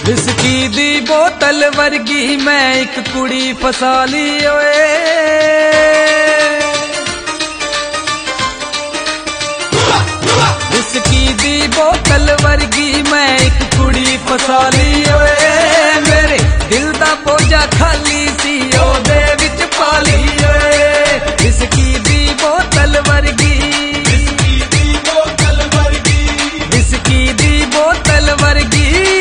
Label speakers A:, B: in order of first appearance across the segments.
A: Whisky दी बोतल वर्गी मैं एक कुड़ी फसा ली ओए। विस्की दी बोतल वर्गी मैं एक कुड़ी फसा ली ओए। मेरे दिल दा बोझा खाली सी ओदे विच पा ली ओए। विस्की दी बोतल वर्गी, विस्की दी बोतल वर्गी, विस्की दी बोतल वर्गी,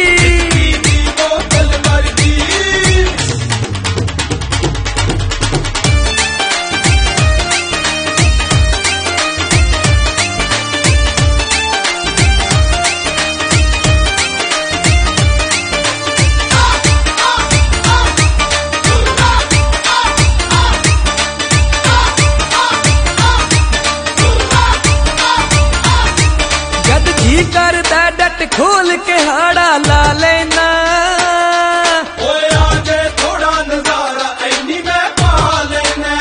A: करदा डट खोल के हाड़ा ला लेना। ओए आजे थोड़ा नजारा ऐनी मैं पा लेना।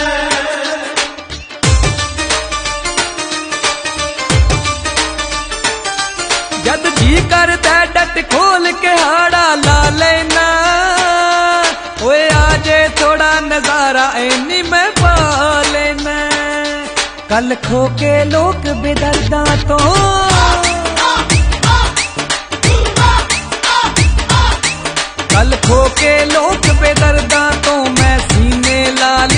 A: जद जी करदा डट खोल के हाड़ा ला लेना। ओए आजे थोड़ा नजारा ऐनी मैं पा लेना। कल खो के लोग बेदर्दा तो, कल खो के लोग बेदर्दा तो मैं सीने ला